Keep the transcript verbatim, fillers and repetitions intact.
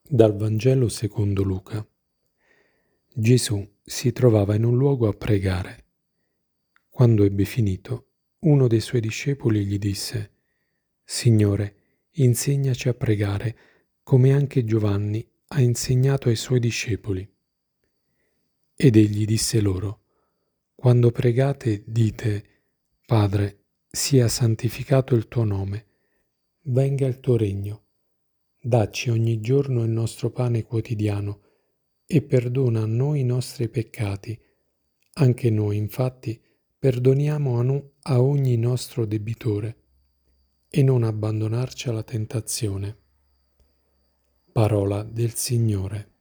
Dal Vangelo secondo Luca. Gesù si trovava in un luogo a pregare. Quando ebbe finito, uno dei suoi discepoli gli disse: Signore, insegnaci a pregare, come anche Giovanni ha insegnato ai suoi discepoli. Ed egli disse loro: Quando pregate, dite: Padre, sia santificato il tuo nome, venga il tuo regno. Dacci ogni giorno il nostro pane quotidiano e perdona a noi i nostri peccati, anche noi infatti perdoniamo a, no- a ogni nostro debitore, e non abbandonarci alla tentazione. Parola del Signore.